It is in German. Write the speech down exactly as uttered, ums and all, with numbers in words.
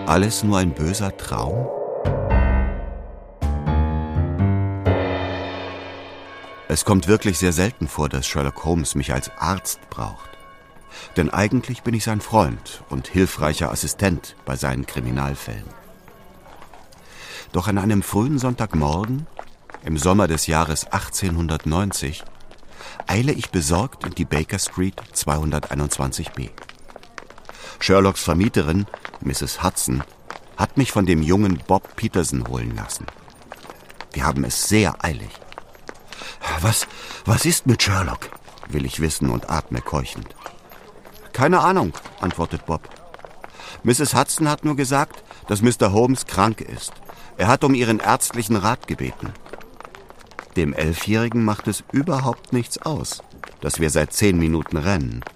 Alles nur ein böser Traum? Es kommt wirklich sehr selten vor, dass Sherlock Holmes mich als Arzt braucht. Denn eigentlich bin ich sein Freund und hilfreicher Assistent bei seinen Kriminalfällen. Doch an einem frühen Sonntagmorgen, im Sommer des Jahres achtzehnhundertneunzig, eile ich besorgt in die Baker Street zweihunderteinundzwanzig b. Sherlocks Vermieterin, Misses Hudson, hat mich von dem jungen Bob Peterson holen lassen. Wir haben es sehr eilig. Was, was ist mit Sherlock? Will ich wissen und atme keuchend. Keine Ahnung, antwortet Bob. Misses Hudson hat nur gesagt, dass Mister Holmes krank ist. Er hat um ihren ärztlichen Rat gebeten. Dem Elfjährigen macht es überhaupt nichts aus, dass wir seit zehn Minuten rennen.